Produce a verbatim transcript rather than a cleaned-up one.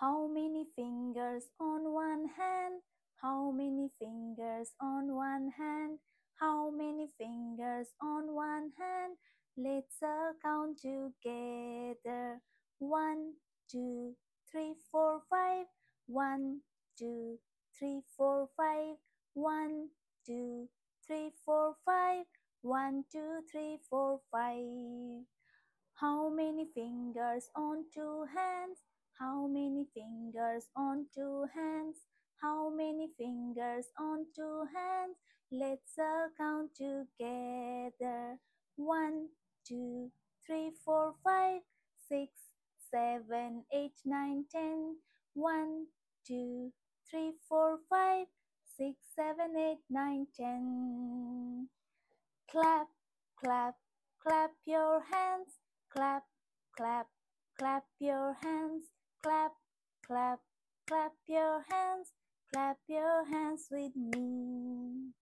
How many fingers on one hand? How many fingers on one hand? How many fingers on one hand? Let's uh, count together. One, two, three, four, five. One, two, three, four, five. One, two, three, four, five. One, two, three, four, five. How many fingers on two hands? How many fingers on two hands? How many fingers on two hands? Let's uh, count together. One, two, three, four, five, six, seven, eight, nine, ten. One, two, three, four, five, six, seven, eight, nine, ten. Clap, clap, clap your hands. Clap, clap, clap your hands. Clap, clap, clap your hands. Clap your hands with me.